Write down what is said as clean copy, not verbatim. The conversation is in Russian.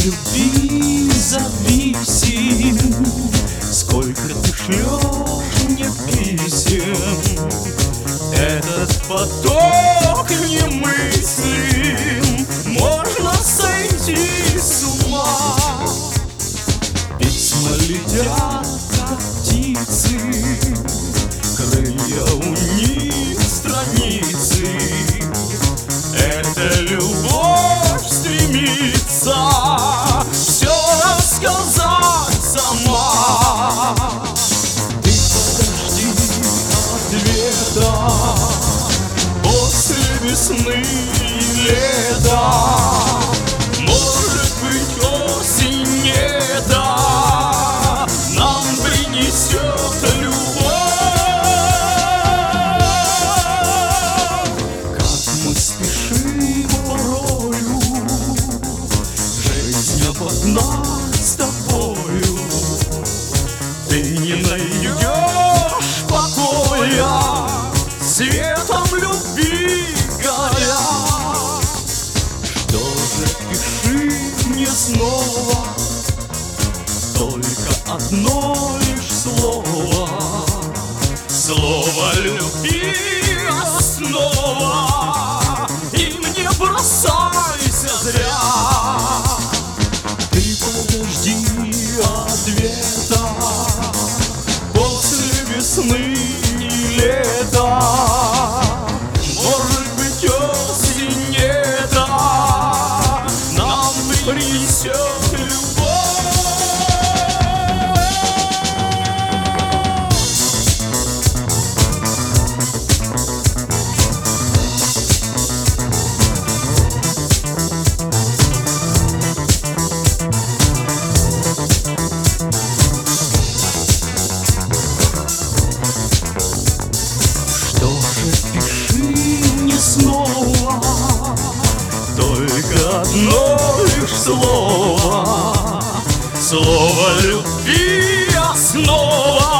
любви зависим, сколько ты шлешь мне писем. Этот поток немыслим, можно сойти с ума. Письма летят, как птицы, крылья у них страницы. Эта любовь стремится все рассказать сама. Ты подожди ответа после весны и лета. Может быть, осень это нам принесет любовь. Как мы спешим порою, жизнь обогнать с тобою. Ты не найдешь покоя, светом любви горя. Что же, пиши мне снова только одно лишь слово. Слово любви основа, и не бросайся зря. Ты подожди ответа после весны и лета. Может быть, осень это нам принесет любовь. Что же, пиши мне снова только одно лишь слово. Слово любви основа,